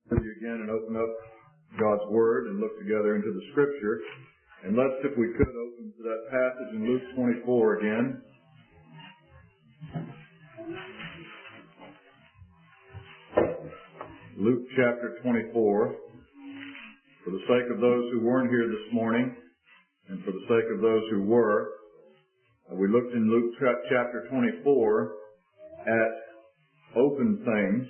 with you again and open up God's Word and look together into the Scripture. And let's, if we could, open to that passage in Luke 24 again. Luke chapter 24. For the sake of those who weren't here this morning, and for the sake of those who were, we looked in Luke chapter 24 at open things.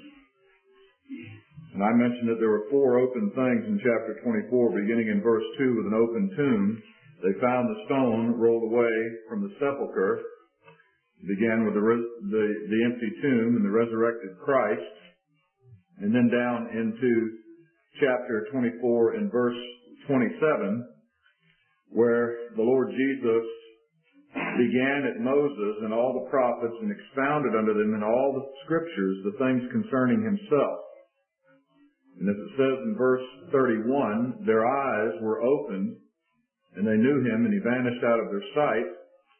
And I mentioned that there were 4 open things in chapter 24, beginning in verse 2 with an open tomb. They found the stone rolled away from the sepulchre. It began with the empty tomb and the resurrected Christ. And then down into chapter 24 and verse 27, where the Lord Jesus began at Moses and all the prophets and expounded unto them in all the scriptures the things concerning himself. And as it says in verse 31, their eyes were opened, and they knew him, and he vanished out of their sight.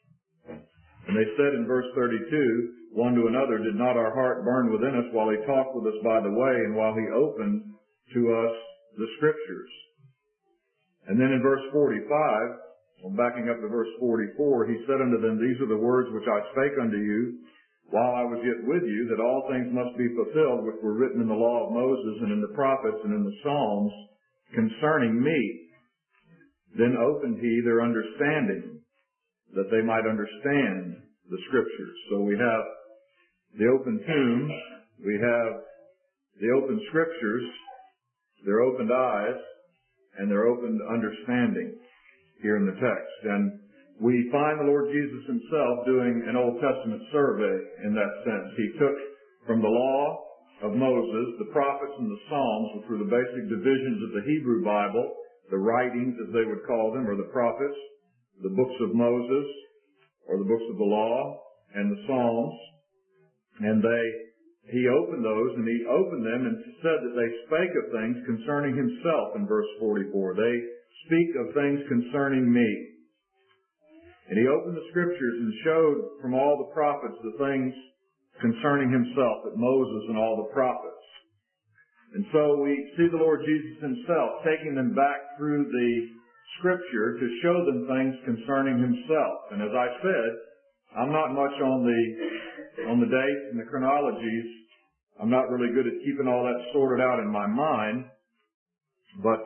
And they said in verse 32, one to another, did not our heart burn within us while he talked with us by the way, and while he opened to us the scriptures? And then in verse 45, backing up to verse 44, he said unto them, these are the words which I spake unto you while I was yet with you, that all things must be fulfilled which were written in the law of Moses and in the prophets and in the Psalms concerning me. Then opened he their understanding, that they might understand the scriptures. So we have the open tomb, we have the open scriptures, their opened eyes, and their opened understanding here in the text. And we find the Lord Jesus himself doing an Old Testament survey in that sense. He took from the law of Moses, the prophets and the Psalms, which were the basic divisions of the Hebrew Bible, the writings as they would call them, or the prophets, the books of Moses, or the books of the law, and the Psalms. And he opened those, and he opened them and said that they spake of things concerning himself in verse 44. They speak of things concerning me. And he opened the scriptures and showed from all the prophets the things concerning himself, that Moses and all the prophets. And so we see the Lord Jesus himself taking them back through the scripture to show them things concerning himself. And as I said, I'm not much on the dates and the chronologies. I'm not really good at keeping all that sorted out in my mind. But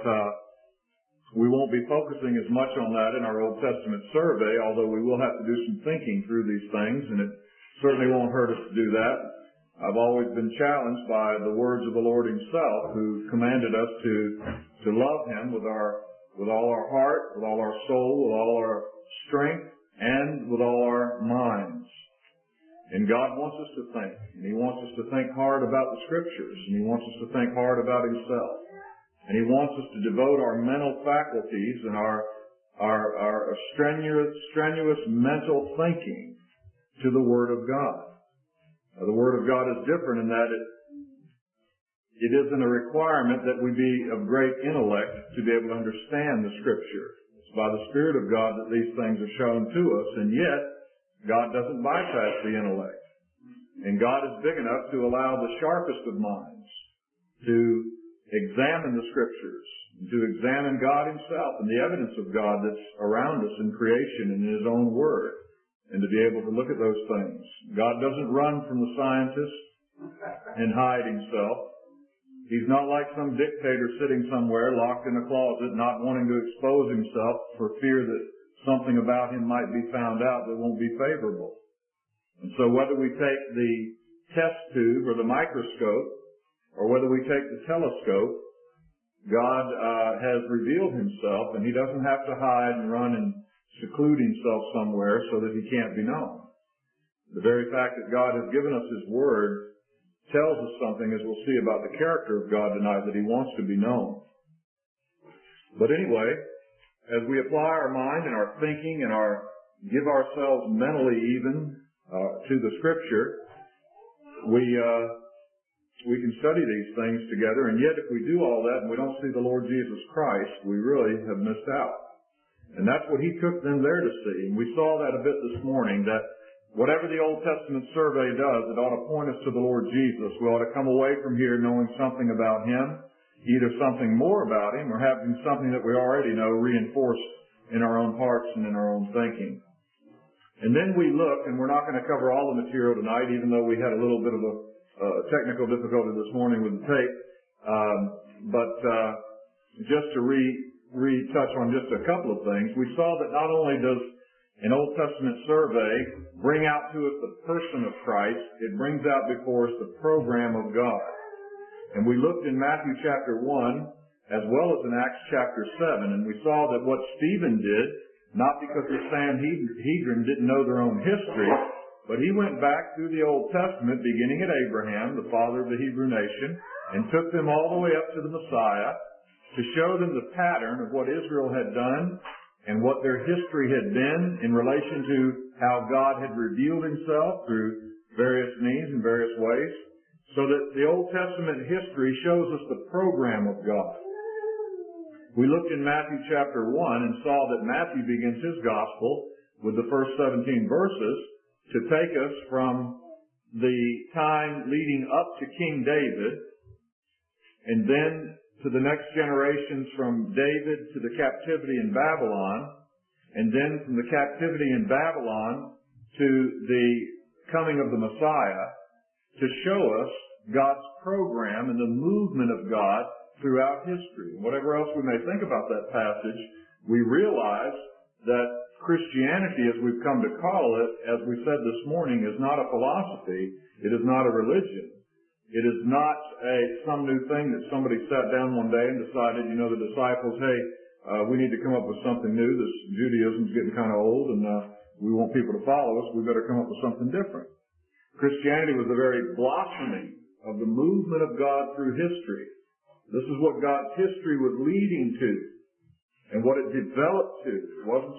we won't be focusing as much on that in our Old Testament survey, although we will have to do some thinking through these things, and it certainly won't hurt us to do that. I've always been challenged by the words of the Lord himself, who commanded us to love him with all our heart, with all our soul, with all our strength, and with all our minds. And God wants us to think, and he wants us to think hard about the scriptures, and he wants us to think hard about himself. And he wants us to devote our mental faculties and our strenuous mental thinking to the Word of God. Now, the Word of God is different in that it isn't a requirement that we be of great intellect to be able to understand the Scripture. It's by the Spirit of God that these things are shown to us, and yet God doesn't bypass the intellect. And God is big enough to allow the sharpest of minds to examine the scriptures, to examine God himself and the evidence of God that's around us in creation and in his own word, and to be able to look at those things. God doesn't run from the scientist and hide himself. He's not like some dictator sitting somewhere locked in a closet, not wanting to expose himself for fear that something about him might be found out that won't be favorable. And so whether we take the test tube or the microscope, or whether we take the telescope, God has revealed himself, and he doesn't have to hide and run and seclude himself somewhere so that he can't be known. The very fact that God has given us his word tells us something, as we'll see, about the character of God tonight, that he wants to be known. But anyway, as we apply our mind and our thinking and give ourselves mentally even to the scripture, we can study these things together, and yet if we do all that and we don't see the Lord Jesus Christ, we really have missed out. And that's what he took them there to see. And we saw that a bit this morning, that whatever the Old Testament survey does, it ought to point us to the Lord Jesus. We ought to come away from here knowing something about him either something more about Him or having something that we already know reinforced in our own hearts and in our own thinking. And then we look, and we're not going to cover all the material tonight, even though we had a little bit of a technical difficulty this morning with the tape. But just to retouch on just a couple of things, we saw that not only does an Old Testament survey bring out to us the person of Christ, it brings out before us the program of God. And we looked in Matthew chapter 1 as well as in Acts chapter 7, and we saw that what Stephen did, not because the Sanhedrin didn't know their own history, but he went back through the Old Testament, beginning at Abraham, the father of the Hebrew nation, and took them all the way up to the Messiah to show them the pattern of what Israel had done and what their history had been in relation to how God had revealed Himself through various means and various ways, so that the Old Testament history shows us the program of God. We looked in Matthew chapter 1 and saw that Matthew begins his gospel with the first 17 verses to take us from the time leading up to King David and then to the next generations from David to the captivity in Babylon, and then from the captivity in Babylon to the coming of the Messiah, to show us God's program and the movement of God throughout history. Whatever else we may think about that passage, we realize that Christianity, as we've come to call it, as we said this morning, is not a philosophy. It is not a religion. It is not some new thing that somebody sat down one day and decided, the disciples, hey, we need to come up with something new. This Judaism's getting kind of old and we want people to follow us. We better come up with something different. Christianity was the very blossoming of the movement of God through history. This is what God's history was leading to and what it developed to. It wasn't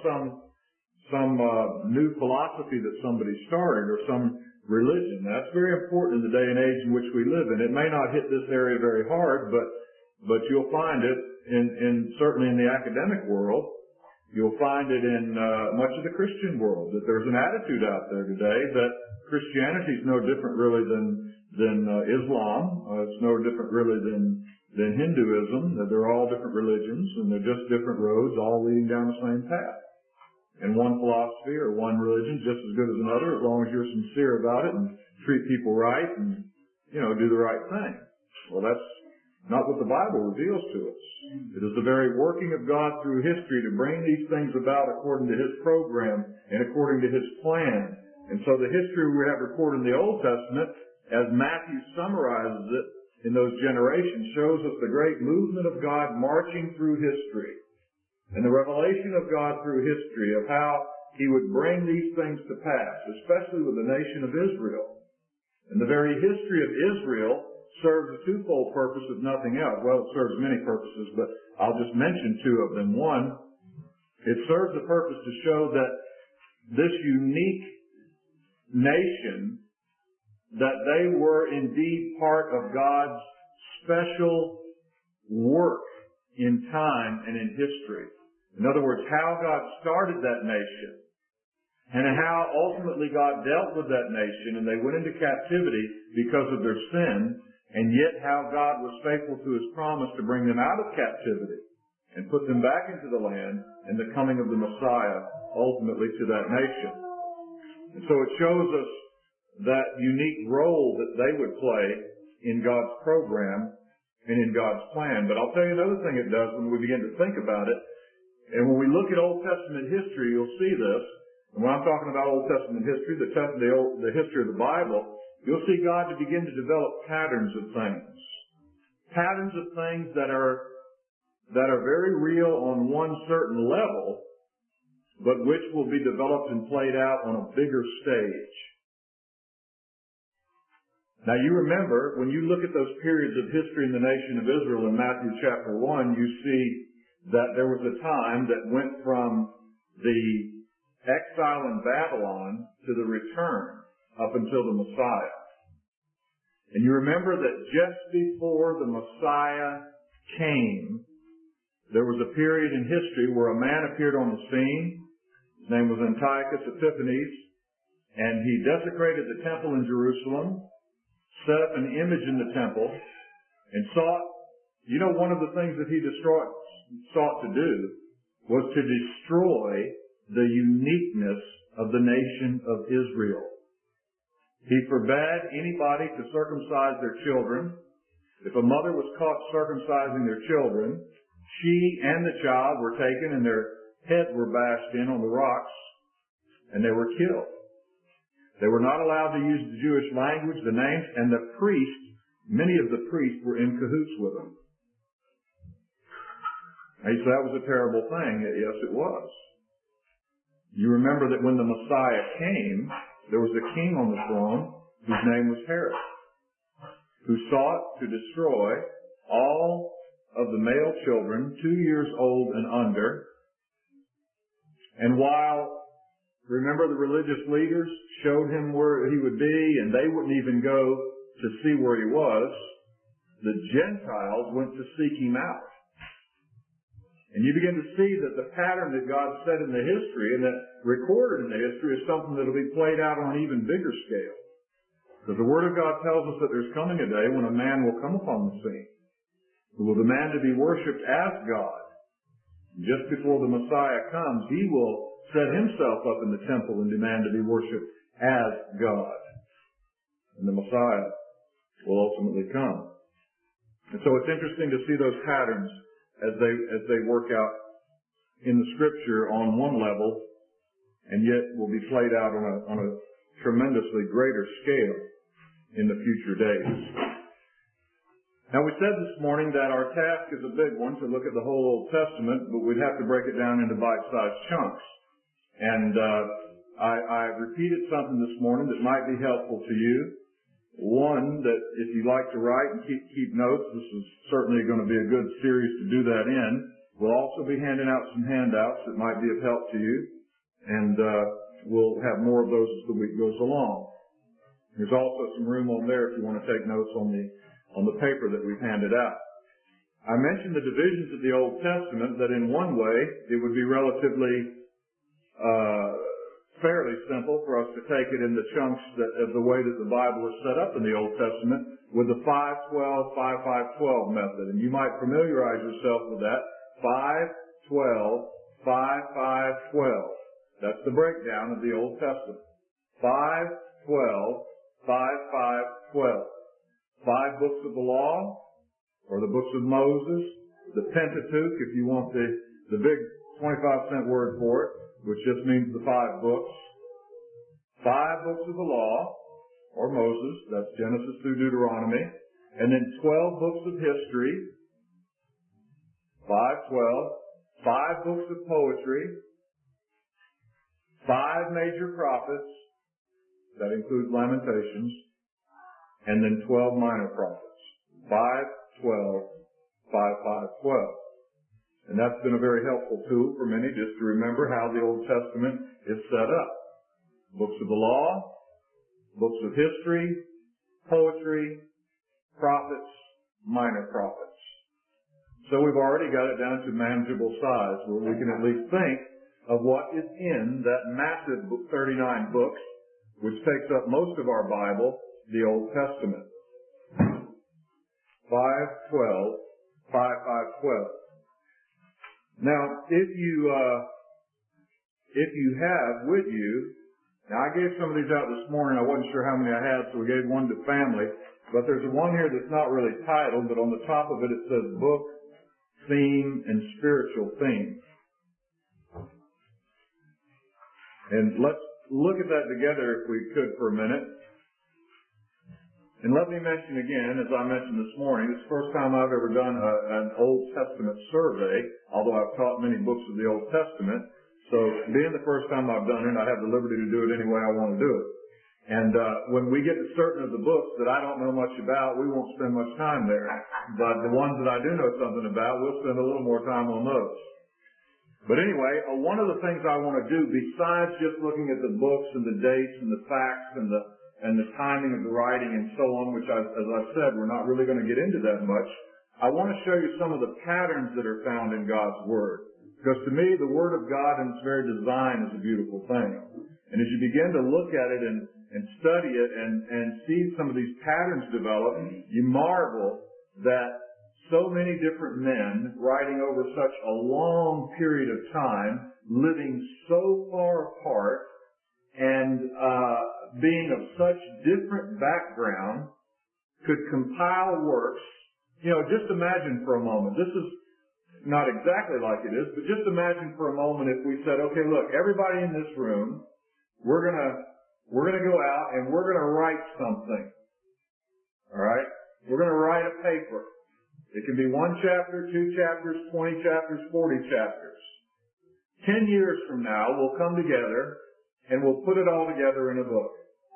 some new philosophy that somebody started or some religion. That's very important in the day and age in which we live in. It may not hit this area very hard, but you'll find it certainly in the academic world. You'll find it in much of the Christian world, that there's an attitude out there today that Christianity is no different really than Islam. It's no different really than Hinduism, that they're all different religions and they're just different roads all leading down the same path. And one philosophy or one religion just as good as another, as long as you're sincere about it and treat people right and, do the right thing. Well, that's not what the Bible reveals to us. It is the very working of God through history to bring these things about according to His program and according to His plan. And so the history we have recorded in the Old Testament, as Matthew summarizes it in those generations, shows us the great movement of God marching through history. And the revelation of God through history of how He would bring these things to pass, especially with the nation of Israel. And the very history of Israel serves a twofold purpose, if nothing else. Well, it serves many purposes, but I'll just mention two of them. One, it serves the purpose to show that this unique nation, that they were indeed part of God's special work in time and in history. In other words, how God started that nation and how ultimately God dealt with that nation and they went into captivity because of their sin, and yet how God was faithful to His promise to bring them out of captivity and put them back into the land and the coming of the Messiah ultimately to that nation. And so it shows us that unique role that they would play in God's program and in God's plan. But I'll tell you another thing it does when we begin to think about it. And when we look at Old Testament history, you'll see this. And when I'm talking about Old Testament history, the history of the Bible, you'll see God to begin to develop patterns of things. Patterns of things that are very real on one certain level, but which will be developed and played out on a bigger stage. Now you remember, when you look at those periods of history in the nation of Israel in Matthew chapter 1, you see that there was a time that went from the exile in Babylon to the return up until the Messiah. And you remember that just before the Messiah came, there was a period in history where a man appeared on the scene. His name was Antiochus Epiphanes, and he desecrated the temple in Jerusalem, set up an image in the temple, and sought You know, one of the things that he sought to do was to destroy the uniqueness of the nation of Israel. He forbade anybody to circumcise their children. If a mother was caught circumcising their children, she and the child were taken and their heads were bashed in on the rocks, and they were killed. They were not allowed to use the Jewish language, the names, and the priests, many of the priests were in cahoots with them. Now you say that was a terrible thing. Yes, it was. You remember that when the Messiah came, there was a king on the throne whose name was Herod, who sought to destroy all of the male children 2 years old and under. And while, remember, the religious leaders showed him where he would be, and they wouldn't even go to see where he was, the Gentiles went to seek him out. And you begin to see that the pattern that God set in the history and that recorded in the history is something that will be played out on an even bigger scale. Because the Word of God tells us that there's coming a day when a man will come upon the scene who will demand to be worshipped as God. Just before the Messiah comes, he will set himself up in the temple and demand to be worshipped as God. And the Messiah will ultimately come. And so it's interesting to see those patterns as they work out in the Scripture on one level, and yet will be played out on a tremendously greater scale in the future days. Now, we said this morning that our task is a big one, to look at the whole Old Testament, but we'd have to break it down into bite-sized chunks. And I repeated something this morning that might be helpful to you. One, that if you like to write and keep notes, this is certainly going to be a good series to do that in. We'll also be handing out some handouts that might be of help to you, and we'll have more of those as the week goes along. There's also some room on there if you want to take notes on the paper that we've handed out. I mentioned the divisions of the Old Testament, that in one way it would be relatively fairly simple for us to take it in the chunks of the way that the Bible is set up in the Old Testament with the 5-12, 5-5-12 method. And you might familiarize yourself with that. 5-12, 5-5-12. That's the breakdown of the Old Testament. 5-12, 5-5-12. 5 books of the law, or the books of Moses, the Pentateuch, if you want the big 25-cent word for it, which just means the 5 books. 5 books of the law, or Moses, that's Genesis through Deuteronomy, and then 12 books of history, 5-12, 5 books of poetry, 5 major prophets, that includes Lamentations, and then 12 minor prophets. 5-12, 5-5-12. And that's been a very helpful tool for many, just to remember how the Old Testament is set up. Books of the law, books of history, poetry, prophets, minor prophets. So we've already got it down to manageable size, where we can at least think of what is in that massive 39 books, which takes up most of our Bible, the Old Testament. 5-12, 5-5-12. Now, if you have with you, now I gave some of these out this morning. I wasn't sure how many I had, so we gave one to family. But there's one here that's not really titled, but on the top of it says book, theme, and spiritual theme. And let's look at that together if we could for a minute. And let me mention again, as I mentioned this morning, it's the first time I've ever done an Old Testament survey, although I've taught many books of the Old Testament. So being the first time I've done it, I have the liberty to do it any way I want to do it. And when we get to certain of the books that I don't know much about, we won't spend much time there. But the ones that I do know something about, we'll spend a little more time on those. But anyway, one of the things I want to do, besides just looking at the books and the dates and the facts and the timing of the writing and so on, which, as I said, we're not really going to get into that much, I want to show you some of the patterns that are found in God's Word. Because to me, the Word of God in its very design is a beautiful thing. And as you begin to look at it and study it and see some of these patterns develop, you marvel that so many different men writing over such a long period of time, living so far apart, and being of such different background, could compile works. Just imagine for a moment. This is not exactly like it is, but just imagine for a moment if we said, okay, look, everybody in this room, we're gonna go out and we're gonna write something. All right? We're gonna write a paper. It can be 1 chapter, 2 chapters, 20 chapters, 40 chapters. 10 years from now, we'll come together and we'll put it all together in a book.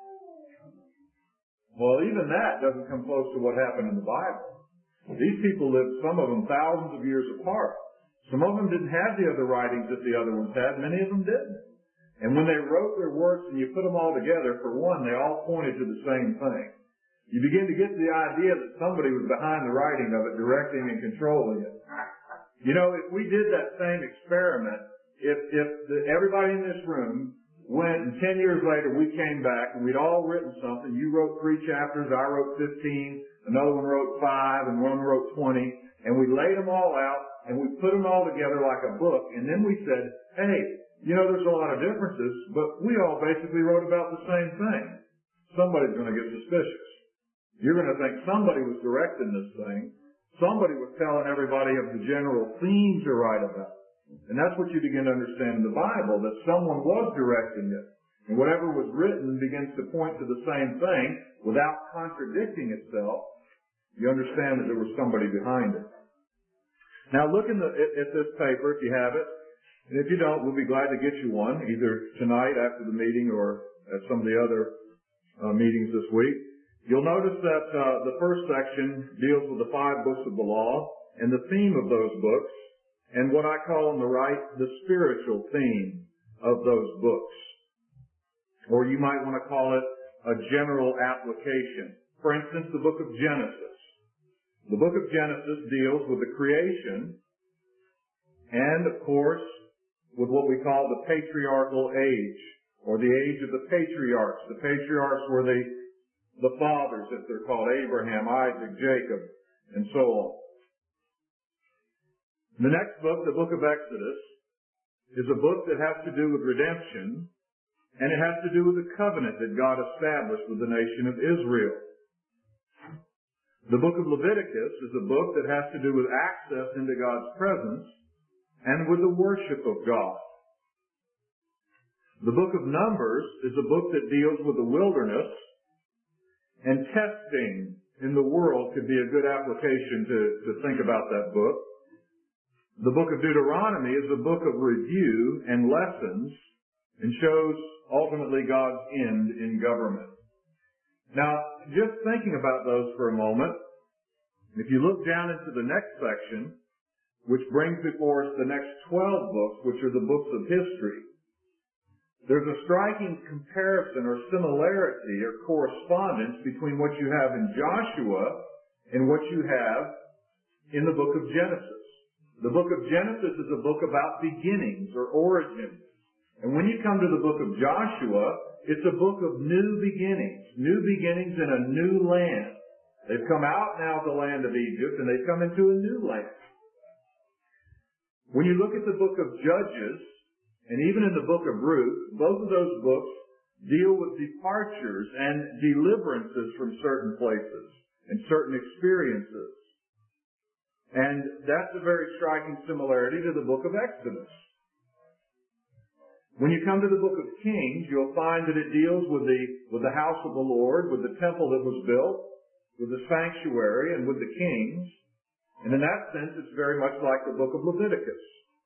Well, even that doesn't come close to what happened in the Bible. These people lived, some of them, thousands of years apart. Some of them didn't have the other writings that the other ones had. Many of them didn't. And when they wrote their works and you put them all together, for one, they all pointed to the same thing. You begin to get the idea that somebody was behind the writing of it, directing and controlling it. If we did that same experiment, if everybody in this room went and 10 years later we came back and we'd all written something, you wrote 3 chapters, I wrote 15, another one wrote 5, and one wrote 20, and we laid them all out and we put them all together like a book, and then we said, hey, there's a lot of differences, but we all basically wrote about the same thing. Somebody's going to get suspicious. You're going to think somebody was directing this thing. Somebody was telling everybody of the general theme to write about. And that's what you begin to understand in the Bible, that someone was directing it. And whatever was written begins to point to the same thing without contradicting itself. You understand that there was somebody behind it. Now look at this paper if you have it. And if you don't, we'll be glad to get you one, either tonight after the meeting or at some of the other meetings this week. You'll notice that the first section deals with the 5 books of the law and the theme of those books, and what I call on the right, the spiritual theme of those books. Or you might want to call it a general application. For instance, the book of Genesis. The book of Genesis deals with the creation and, of course, with what we call the patriarchal age, or the age of the patriarchs. The patriarchs were the fathers, if they're called, Abraham, Isaac, Jacob, and so on. The next book, the book of Exodus, is a book that has to do with redemption, and it has to do with the covenant that God established with the nation of Israel. The book of Leviticus is a book that has to do with access into God's presence and with the worship of God. The book of Numbers is a book that deals with the wilderness, and testing in the world could be a good application to think about that book. The book of Deuteronomy is a book of review and lessons and shows ultimately God's end in government. Now, just thinking about those for a moment, if you look down into the next section, which brings before us the next 12 books, which are the books of history, there's a striking comparison or similarity or correspondence between what you have in Joshua and what you have in the book of Genesis. The book of Genesis is a book about beginnings or origins. And when you come to the book of Joshua, it's a book of new beginnings in a new land. They've come out now of the land of Egypt and they've come into a new land. When you look at the book of Judges, and even in the book of Ruth, both of those books deal with departures and deliverances from certain places and certain experiences. And that's a very striking similarity to the book of Exodus. When you come to the book of Kings, you'll find that it deals with the house of the Lord, with the temple that was built, with the sanctuary, and with the kings. And in that sense, it's very much like the book of Leviticus.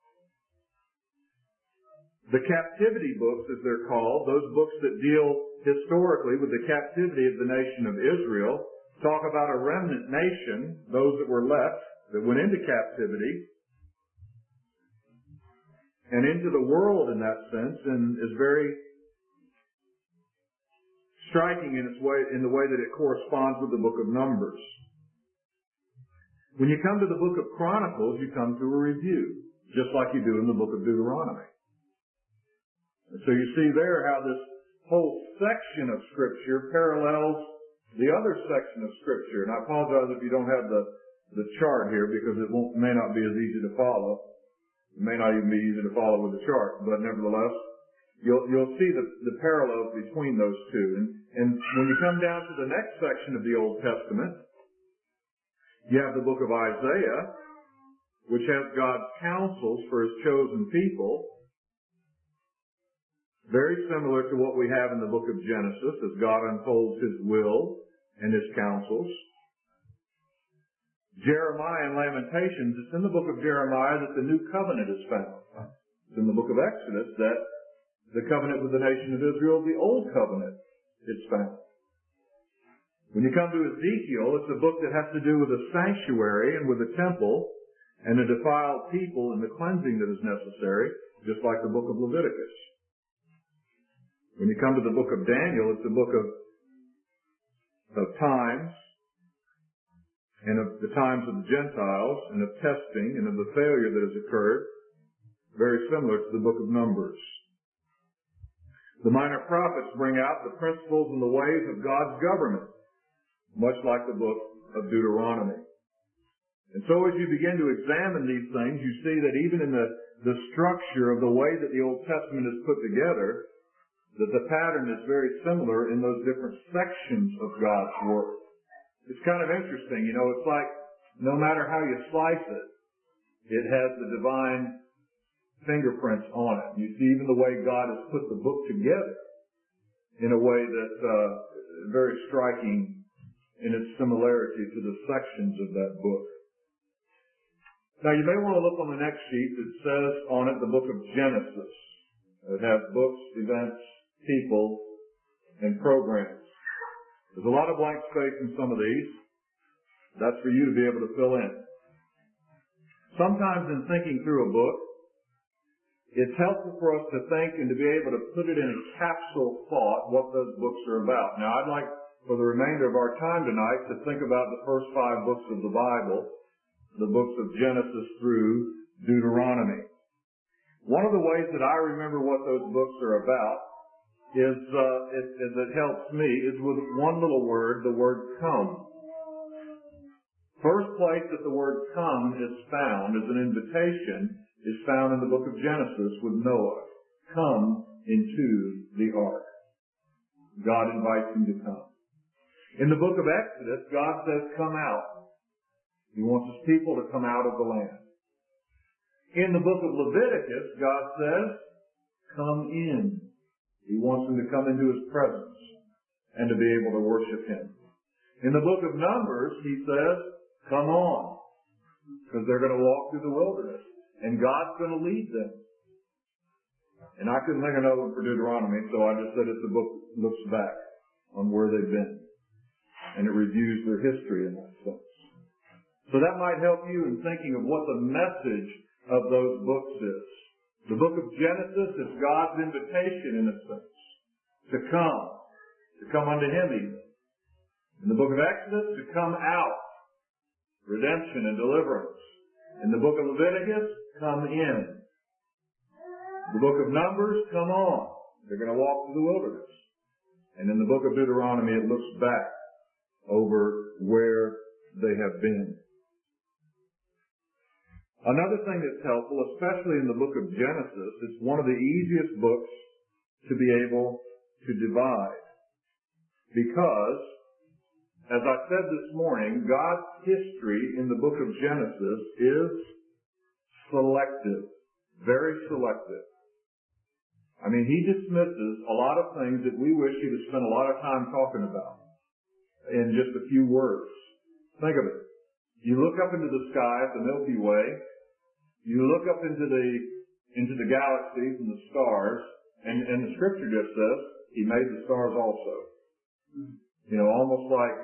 The captivity books, as they're called, those books that deal historically with the captivity of the nation of Israel, talk about a remnant nation, those that were left, that went into captivity, and into the world in that sense, and is very striking in the way that it corresponds with the book of Numbers. When you come to the book of Chronicles, you come to a review, just like you do in the book of Deuteronomy. And so you see there how this whole section of Scripture parallels the other section of Scripture. And I apologize if you don't have the the chart here because it may not be as easy to follow. It may not even be easy to follow with the chart, but nevertheless, you'll see the parallels between those two. And when you come down to the next section of the Old Testament, you have the book of Isaiah, which has God's counsels for His chosen people, very similar to what we have in the book of Genesis as God unfolds His will and His counsels. Jeremiah and Lamentations, it's in the book of Jeremiah that the new covenant is found. It's in the book of Exodus that the covenant with the nation of Israel, the old covenant, is found. When you come to Ezekiel, it's a book that has to do with the sanctuary and with the temple and the defiled people and the cleansing that is necessary, just like the book of Leviticus. When you come to the book of Daniel, it's a book of times, and of the times of the Gentiles, and of testing, and of the failure that has occurred, very similar to the book of Numbers. The minor prophets bring out the principles and the ways of God's government, much like the book of Deuteronomy. And so as you begin to examine these things, you see that even in the structure of the way that the Old Testament is put together, that the pattern is very similar in those different sections of God's Word. It's kind of interesting, it's like no matter how you slice it, it has the divine fingerprints on it. You see even the way God has put the book together in a way that's very striking in its similarity to the sections of that book. Now you may want to look on the next sheet that says on it the book of Genesis. It has books, events, people, and programs. There's a lot of blank space in some of these. That's for you to be able to fill in. Sometimes in thinking through a book, it's helpful for us to think and to be able to put it in a capsule thought what those books are about. Now I'd like for the remainder of our time tonight to think about the first 5 books of the Bible, the books of Genesis through Deuteronomy. One of the ways that I remember what those books are about is, it helps me, is with one little word, the word come. First place that the word come is found as an invitation is found in the book of Genesis with Noah. Come into the ark. God invites him to come. In the book of Exodus, God says, come out. He wants his people to come out of the land. In the book of Leviticus, God says, come in. He wants them to come into His presence and to be able to worship Him. In the book of Numbers, He says, come on, because they're going to walk through the wilderness, and God's going to lead them. And I couldn't think of another one for Deuteronomy, so I just said it's the book that looks back on where they've been, and it reviews their history in that sense. So that might help you in thinking of what the message of those books is. The book of Genesis is God's invitation, in a sense, to come unto Him even. In the book of Exodus, to come out, redemption and deliverance. In the book of Leviticus, come in. The book of Numbers, come on. They're going to walk through the wilderness. And in the book of Deuteronomy, it looks back over where they have been. Another thing that's helpful, especially in the book of Genesis, it's one of the easiest books to be able to divide. Because, as I said this morning, God's history in the book of Genesis is selective, very selective. I mean, He dismisses a lot of things that we wish He'd have spent a lot of time talking about in just a few words. Think of it. You look up into the sky at the Milky Way, you look up into the galaxies and the stars, and the Scripture just says He made the stars also. Almost like,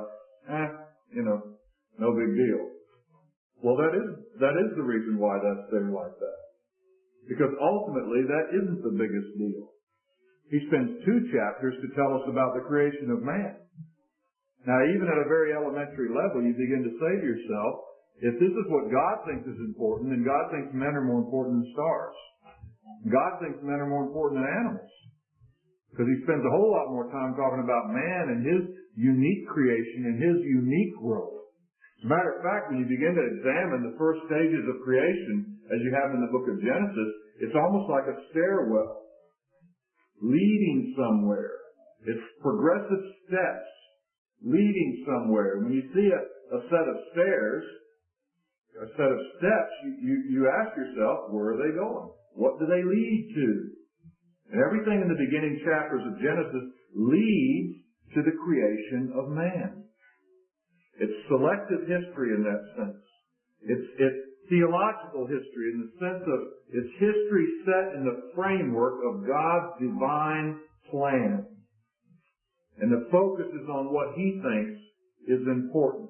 no big deal. Well, that is the reason why that's there like that. Because ultimately, that isn't the biggest deal. He spends 2 chapters to tell us about the creation of man. Now, even at a very elementary level, you begin to say to yourself, if this is what God thinks is important, then God thinks men are more important than stars. God thinks men are more important than animals. Because He spends a whole lot more time talking about man and his unique creation and his unique role. As a matter of fact, when you begin to examine the first stages of creation, as you have in the book of Genesis, it's almost like a stairwell leading somewhere. It's progressive steps leading somewhere. When you see a set of stairs, a set of steps, you ask yourself, where are they going? What do they lead to? And everything in the beginning chapters of Genesis leads to the creation of man. It's selective history in that sense. It's theological history in the sense of it's history set in the framework of God's divine plan. And the focus is on what He thinks is important.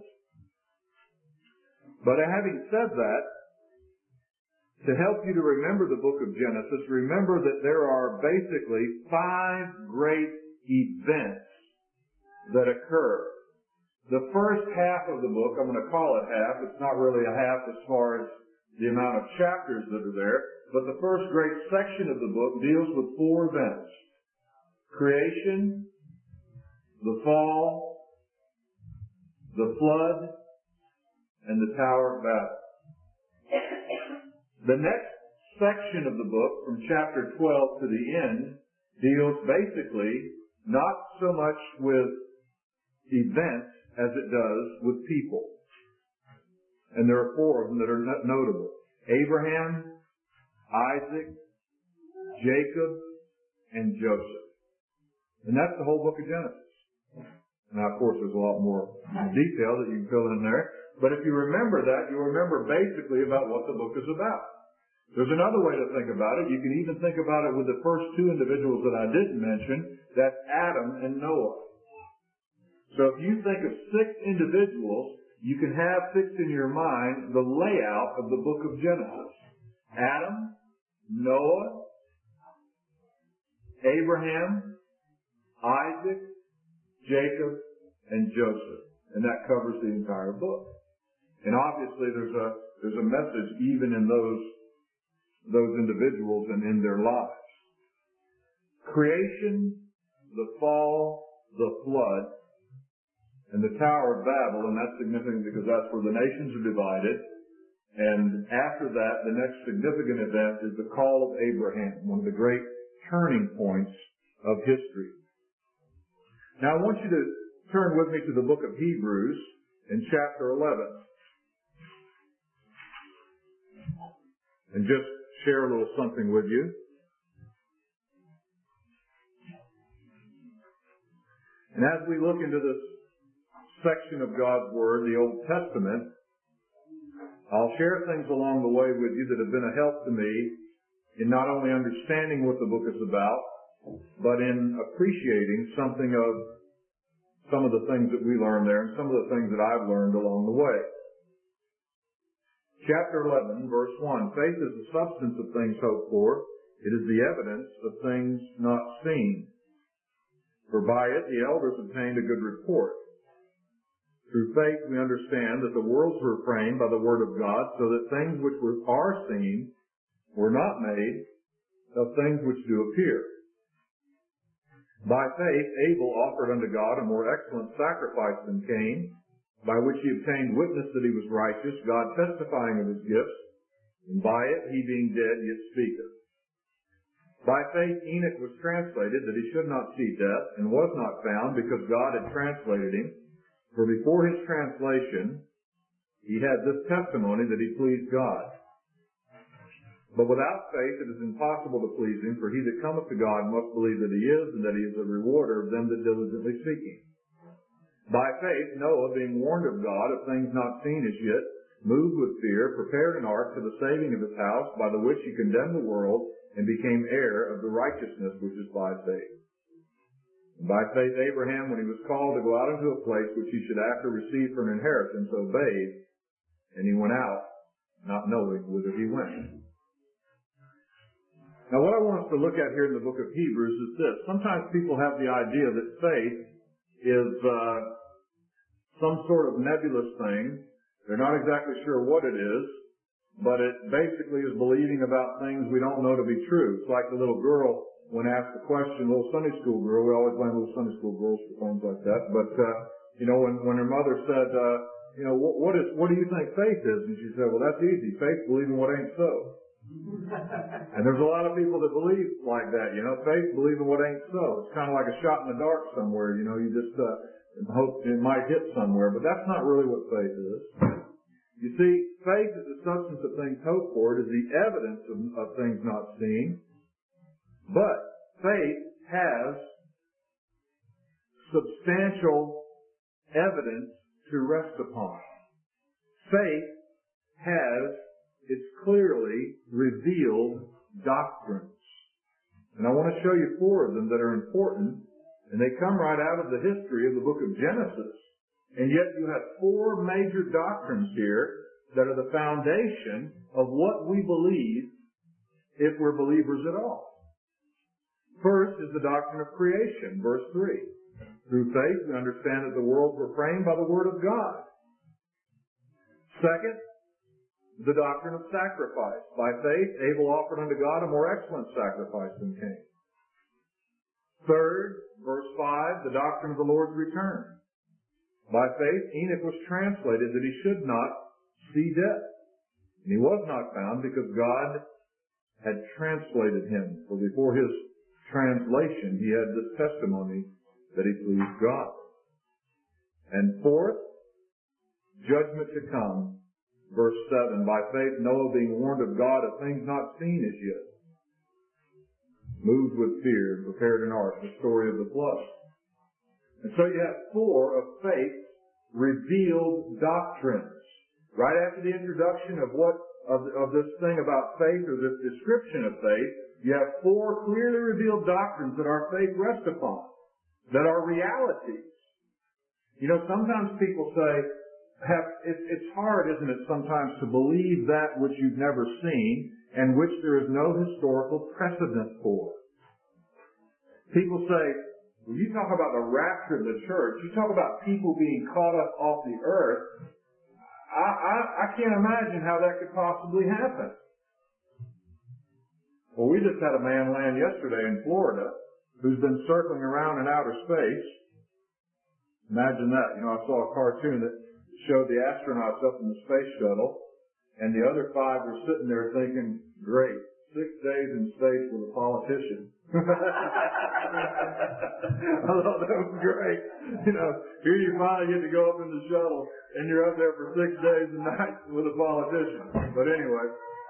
But having said that, to help you to remember the book of Genesis, remember that there are basically 5 great events that occur. The first half of the book, I'm going to call it half. It's not really a half as far as the amount of chapters that are there, but the first great section of the book deals with 4 events. Creation, the fall, the flood, and the Tower of Babel. The next section of the book, from chapter 12 to the end, deals basically not so much with events as it does with people. And there are 4 of them that are notable. Abraham, Isaac, Jacob, and Joseph. And that's the whole book of Genesis. Now, of course, there's a lot more detail that you can fill in there. But if you remember that, you'll remember basically about what the book is about. There's another way to think about it. You can even think about it with the first 2 individuals that I didn't mention. That's Adam and Noah. So if you think of 6 individuals, you can have fixed in your mind the layout of the book of Genesis. Adam, Noah, Abraham, Isaac, Jacob, and Joseph. And that covers the entire book. And obviously there's a message even in those individuals and in their lives. Creation, the fall, the flood, and the Tower of Babel, and that's significant because that's where the nations are divided. And after that, the next significant event is the call of Abraham, one of the great turning points of history. Now I want you to turn with me to the book of Hebrews in chapter 11. And just share a little something with you. And as we look into this section of God's Word, the Old Testament, I'll share things along the way with you that have been a help to me in not only understanding what the book is about, but in appreciating something of some of the things that we learn there and some of the things that I've learned along the way. Chapter 11, verse 1, faith is the substance of things hoped for. It is the evidence of things not seen. For by it the elders obtained a good report. Through faith we understand that the worlds were framed by the word of God, so that things which are seen were not made of things which do appear. By faith Abel offered unto God a more excellent sacrifice than Cain, by which he obtained witness that he was righteous, God testifying of his gifts, and by it he being dead yet speaketh. By faith Enoch was translated that he should not see death, and was not found, because God had translated him. For before his translation, he had this testimony that he pleased God. But without faith it is impossible to please him, for he that cometh to God must believe that he is, and that he is a rewarder of them that diligently seek him. By faith Noah, being warned of God of things not seen as yet, moved with fear, prepared an ark for the saving of his house, by the which he condemned the world, and became heir of the righteousness which is by faith. By faith Abraham, when he was called to go out into a place which he should after receive for an inheritance, obeyed, and he went out, not knowing whither he went. Now what I want us to look at here in the book of Hebrews is this. Sometimes people have the idea that faith is some sort of nebulous thing. They're not exactly sure what it is, but it basically is believing about things we don't know to be true. It's like the little girl when asked the question, little Sunday school girl, we always blame little Sunday school girls for things like that, but, when her mother said, what do you think faith is? And she said, well, that's easy. Faith believing what ain't so. And there's a lot of people that believe like that, faith believing what ain't so. It's kind of like a shot in the dark somewhere, you just hope it might hit somewhere, but that's not really what faith is. You see, faith is the substance of things hoped for. It is the evidence of things not seen. But faith has substantial evidence to rest upon. Faith has its clearly revealed doctrines. And I want to show you 4 of them that are important, and they come right out of the history of the book of Genesis. And yet you have 4 major doctrines here that are the foundation of what we believe if we're believers at all. First is the doctrine of creation, verse 3. Through faith we understand that the worlds were framed by the word of God. Second, the doctrine of sacrifice. By faith, Abel offered unto God a more excellent sacrifice than Cain. Third, verse 5, the doctrine of the Lord's return. By faith, Enoch was translated that he should not see death. And he was not found because God had translated him. For before his translation, he had this testimony that he pleased God. And fourth, judgment to come. Verse 7, by faith Noah being warned of God of things not seen as yet, moved with fear, prepared an ark, the story of the flood. And so you have 4 of faith's revealed doctrines. Right after the introduction of this thing about faith, or this description of faith, you have 4 clearly revealed doctrines that our faith rests upon, that are realities. Sometimes people say, it's hard, isn't it, sometimes to believe that which you've never seen and which there is no historical precedent for. People say, when you talk about the rapture of the church, you talk about people being caught up off the earth, I can't imagine how that could possibly happen. Well, we just had a man land yesterday in Florida who's been circling around in outer space. Imagine that. I saw a cartoon that showed the astronauts up in the space shuttle, and the other 5 were sitting there thinking, great, 6 days in space with a politician. I thought that was great. Here you finally get to go up in the shuttle, and you're up there for 6 days and nights with a politician. But anyway,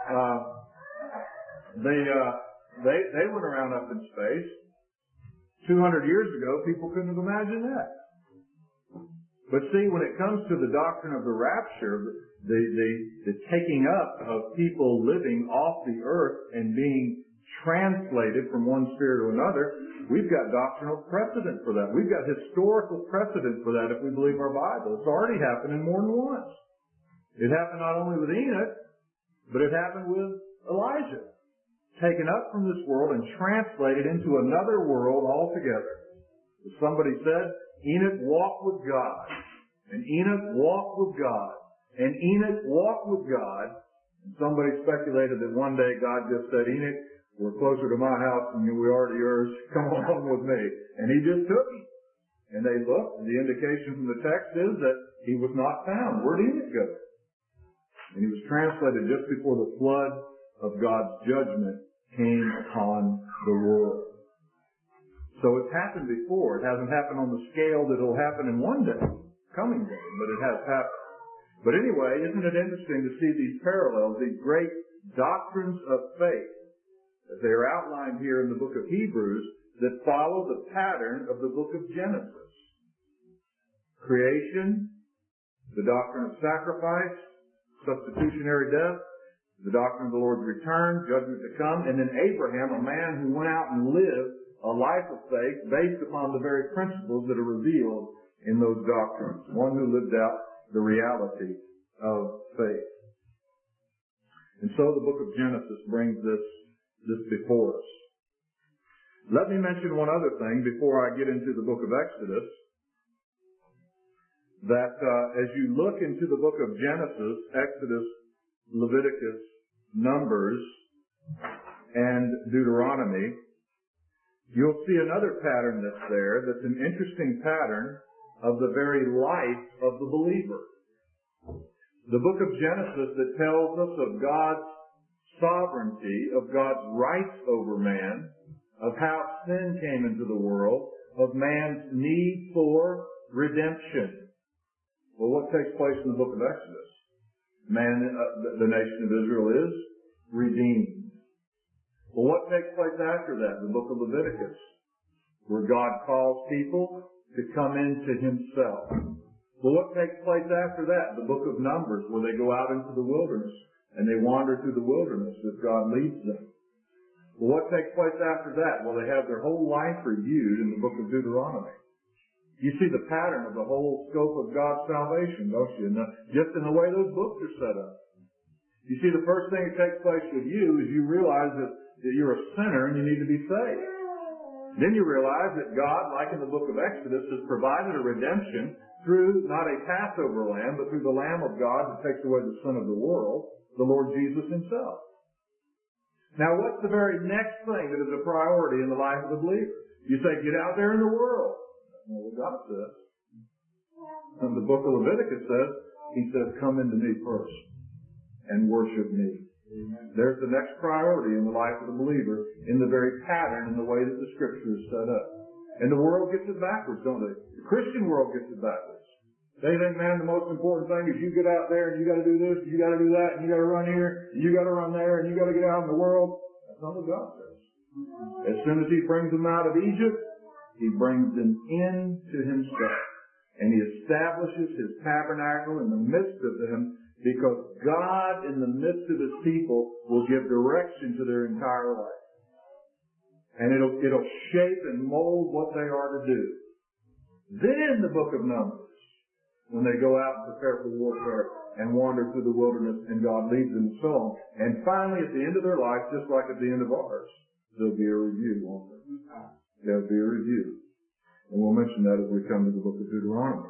they went around up in space. 200 years ago, people couldn't have imagined that. But see, when it comes to the doctrine of the rapture, the taking up of people living off the earth and being translated from one spirit to another, we've got doctrinal precedent for that. We've got historical precedent for that if we believe our Bible. It's already happened more than once. It happened not only with Enoch, but it happened with Elijah. Taken up from this world and translated into another world altogether. As somebody said, Enoch walked with God, and Enoch walked with God, and Enoch walked with God. And somebody speculated that one day God just said, Enoch, we're closer to my house than we are to yours. Come on with me. And he just took him. And they looked, and the indication from the text is that he was not found. Where did Enoch go? And he was translated just before the flood of God's judgment came upon the world. So it's happened before. It hasn't happened on the scale that it'll happen in one day, coming day, but it has happened. But anyway, isn't it interesting to see these parallels, these great doctrines of faith, as they are outlined here in the book of Hebrews, that follow the pattern of the book of Genesis. Creation, the doctrine of sacrifice, substitutionary death, the doctrine of the Lord's return, judgment to come, and then Abraham, a man who went out and lived a life of faith based upon the very principles that are revealed in those doctrines. One who lived out the reality of faith. And so the book of Genesis brings this before us. Let me mention one other thing before I get into the book of Exodus. That as you look into the book of Genesis, Exodus, Leviticus, Numbers, and Deuteronomy, you'll see another pattern that's there that's an interesting pattern of the very life of the believer. The book of Genesis that tells us of God's sovereignty, of God's rights over man, of how sin came into the world, of man's need for redemption. Well, what takes place in the book of Exodus? Man, the nation of Israel is redeemed. Well, what takes place after that? The book of Leviticus, where God calls people to come into Himself. Well, what takes place after that? The book of Numbers, where they go out into the wilderness and they wander through the wilderness as God leads them. Well, what takes place after that? Well, they have their whole life reviewed in the book of Deuteronomy. You see the pattern of the whole scope of God's salvation, don't you? Just in the way those books are set up. You see, the first thing that takes place with you is you realize that you're a sinner and you need to be saved. Then you realize that God, like in the book of Exodus, has provided a redemption through not a Passover lamb, but through the Lamb of God that takes away the sin of the world, the Lord Jesus Himself. Now, what's the very next thing that is a priority in the life of the believer? You say, get out there in the world. Well, what God says. And the book of Leviticus says, He says, come into me first and worship me. There's the next priority in the life of the believer in the very pattern and the way that the Scripture is set up. And the world gets it backwards, don't they? The Christian world gets it backwards. They think, man, the most important thing is you get out there and you got to do this, and you got to do that, and you got to run here, and you got to run there, and you got to get out in the world. That's not what God says. As soon as He brings them out of Egypt, He brings them into Himself. And He establishes His tabernacle in the midst of them, because God in the midst of His people will give direction to their entire life. And it'll shape and mold what they are to do. Then the book of Numbers, when they go out and prepare for warfare and wander through the wilderness and God leads them and so on. And finally, at the end of their life, just like at the end of ours, there'll be a review, won't there? There'll be a review. And we'll mention that as we come to the book of Deuteronomy.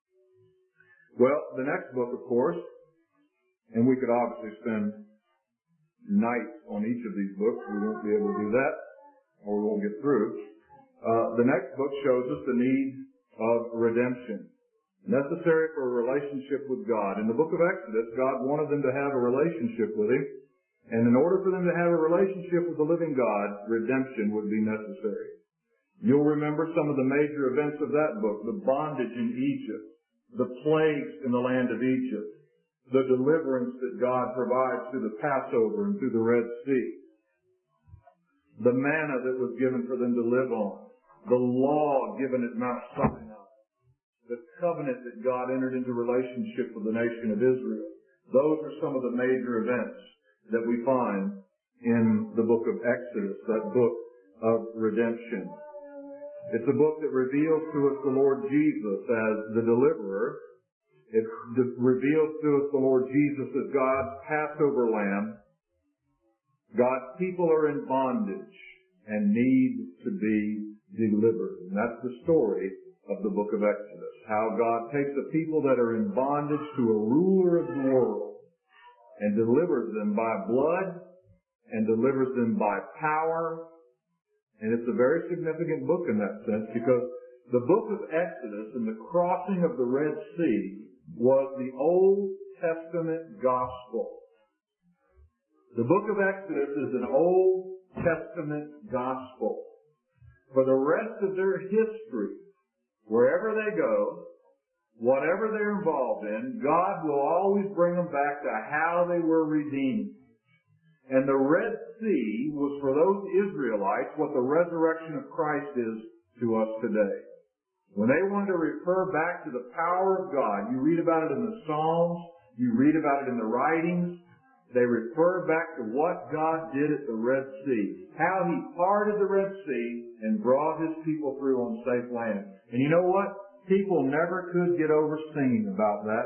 Well, the next book, of course, and we could obviously spend nights on each of these books. We won't be able to do that, or we won't get through. The next book shows us the need of redemption, necessary for a relationship with God. In the book of Exodus, God wanted them to have a relationship with Him, and in order for them to have a relationship with the living God, redemption would be necessary. You'll remember some of the major events of that book: the bondage in Egypt, the plagues in the land of Egypt, the deliverance that God provides through the Passover and through the Red Sea, the manna that was given for them to live on, the law given at Mount Sinai, the covenant that God entered into relationship with the nation of Israel. Those are some of the major events that we find in the book of Exodus, that book of redemption. It's a book that reveals to us the Lord Jesus as the deliverer. It reveals to us the Lord Jesus as God's Passover lamb. God's people are in bondage and need to be delivered. And that's the story of the book of Exodus. How God takes the people that are in bondage to a ruler of the world and delivers them by blood and delivers them by power. And it's a very significant book in that sense, because the book of Exodus and the crossing of the Red Sea was the Old Testament gospel. The book of Exodus is an Old Testament gospel. For the rest of their history, wherever they go, whatever they're involved in, God will always bring them back to how they were redeemed. And the Red Sea was for those Israelites what the resurrection of Christ is to us today. When they wanted to refer back to the power of God, you read about it in the Psalms, you read about it in the writings, they refer back to what God did at the Red Sea, how He parted the Red Sea and brought His people through on safe land. And you know what? People never could get over singing about that.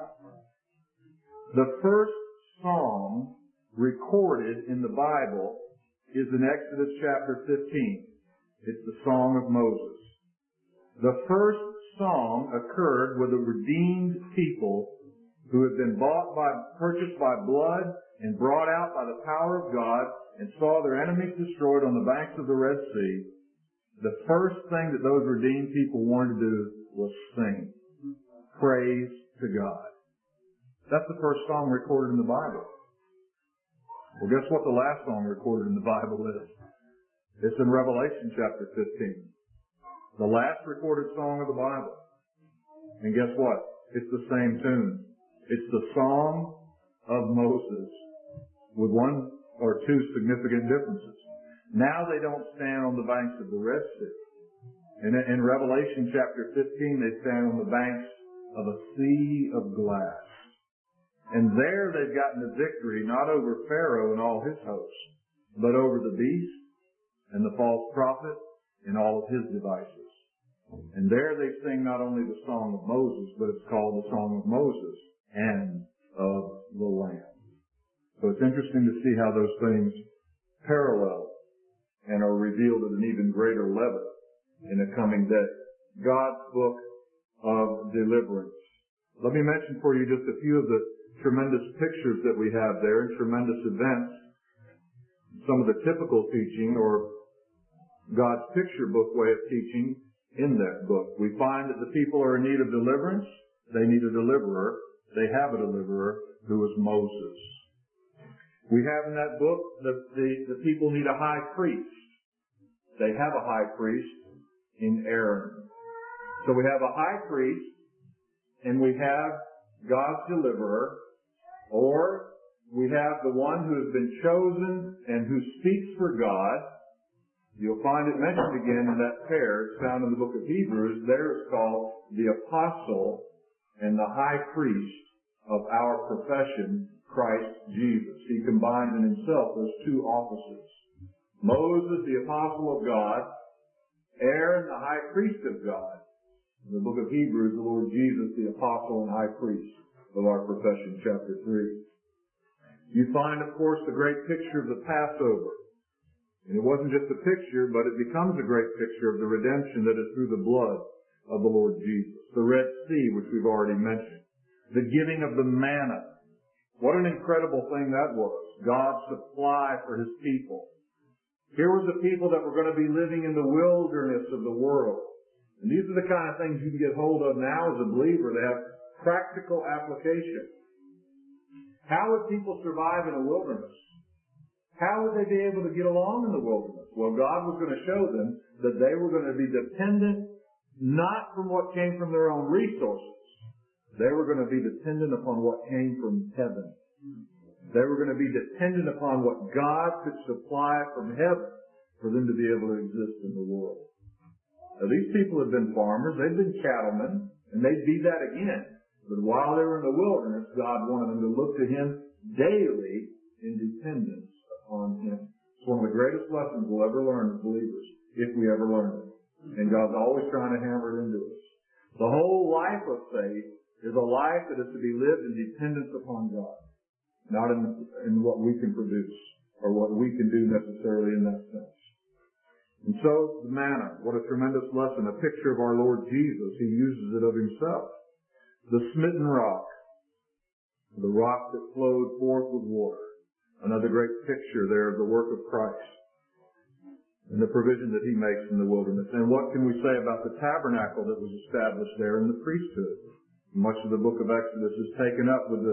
The first song recorded in the Bible is in Exodus chapter 15. It's the Song of Moses. The first song occurred with a redeemed people who had been purchased by blood and brought out by the power of God and saw their enemies destroyed on the banks of the Red Sea. The first thing that those redeemed people wanted to do was sing praise to God. That's the first song recorded in the Bible. Well, guess what the last song recorded in the Bible is? It's in Revelation chapter 15. The last recorded song of the Bible. And guess what? It's the same tune. It's the Song of Moses with one or two significant differences. Now they don't stand on the banks of the Red Sea. In Revelation chapter 15, they stand on the banks of a sea of glass. And there they've gotten the victory not over Pharaoh and all his hosts, but over the beast and the false prophet and all of his devices. And there they sing not only the Song of Moses, but it's called the Song of Moses and of the Lamb. So it's interesting to see how those things parallel and are revealed at an even greater level in the coming day. God's book of deliverance. Let me mention for you just a few of the tremendous pictures that we have there and tremendous events. Some of the typical teaching or God's picture book way of teaching in that book. We find that the people are in need of deliverance. They need a deliverer. They have a deliverer who is Moses. We have in that book the people need a high priest. They have a high priest in Aaron. So we have a high priest and we have God's deliverer, or we have the one who has been chosen and who speaks for God. You'll find it mentioned again in that pair. It's found in the book of Hebrews. There it's called the apostle and the high priest of our profession, Christ Jesus. He combines in himself those two offices. Moses, the apostle of God. Aaron, the high priest of God. In the book of Hebrews, the Lord Jesus, the apostle and high priest of our profession, chapter 3. You find, of course, the great picture of the Passover. And it wasn't just a picture, but it becomes a great picture of the redemption that is through the blood of the Lord Jesus. The Red Sea, which we've already mentioned. The giving of the manna. What an incredible thing that was. God's supply for his people. Here was the people that were going to be living in the wilderness of the world. And these are the kind of things you can get hold of now as a believer. They have practical application. How would people survive in a wilderness? How would they be able to get along in the wilderness? Well, God was going to show them that they were going to be dependent not from what came from their own resources. They were going to be dependent upon what came from heaven. They were going to be dependent upon what God could supply from heaven for them to be able to exist in the world. Now, these people had been farmers, they'd been cattlemen, and they'd be that again. But while they were in the wilderness, God wanted them to look to him daily in dependence upon him. It's one of the greatest lessons we'll ever learn as believers, if we ever learn it. And God's always trying to hammer it into us. The whole life of faith is a life that is to be lived in dependence upon God, not in what we can produce or what we can do necessarily in that sense. And so, the manna, what a tremendous lesson, a picture of our Lord Jesus. He uses it of himself. The smitten rock, the rock that flowed forth with water. Another great picture there of the work of Christ and the provision that he makes in the wilderness. And what can we say about the tabernacle that was established there in the priesthood? Much of the book of Exodus is taken up with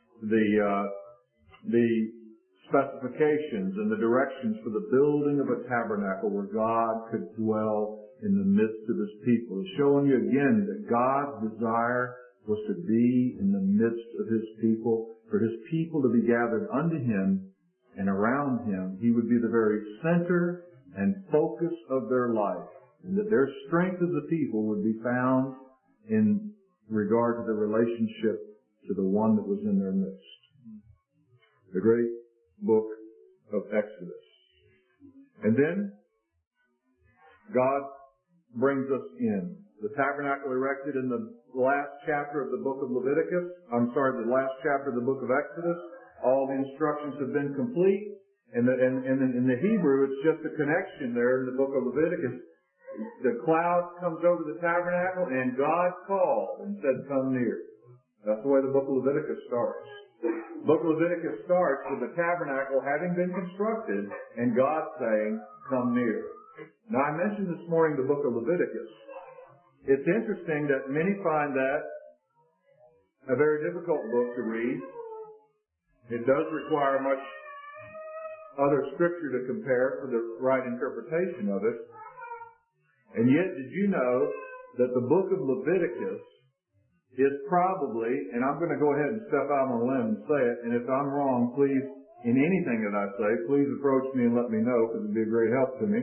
the specifications and the directions for the building of a tabernacle where God could dwell in the midst of his people. It's showing you again that God's desire was to be in the midst of his people, for his people to be gathered unto him and around him. He would be the very center and focus of their life, and that their strength as a people would be found in regard to the relationship to the one that was in their midst. The great book of Exodus. And then God brings us in. The tabernacle erected in the last chapter of the book of Leviticus, the last chapter of the book of Exodus. All the instructions have been complete. And in the Hebrew, it's just a connection there in the book of Leviticus. The cloud comes over the tabernacle and God called and said, come near. That's the way the book of Leviticus starts. The book of Leviticus starts with the tabernacle having been constructed and God saying, come near. Now, I mentioned this morning the book of Leviticus. It's interesting that many find that a very difficult book to read. It does require much other scripture to compare for the right interpretation of it. And yet, did you know that the book of Leviticus is probably, and I'm going to go ahead and step out on a limb and say it, and if I'm wrong, please, in anything that I say, please approach me and let me know, because it would be a great help to me.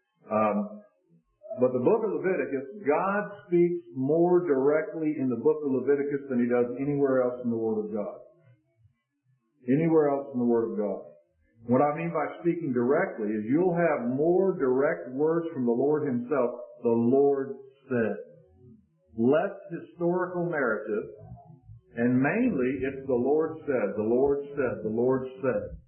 But the book of Leviticus, God speaks more directly in the book of Leviticus than he does anywhere else in the Word of God. Anywhere else in the Word of God. What I mean by speaking directly is you'll have more direct words from the Lord himself. The Lord said. Less historical narrative, and mainly it's the Lord said, the Lord said, the Lord said.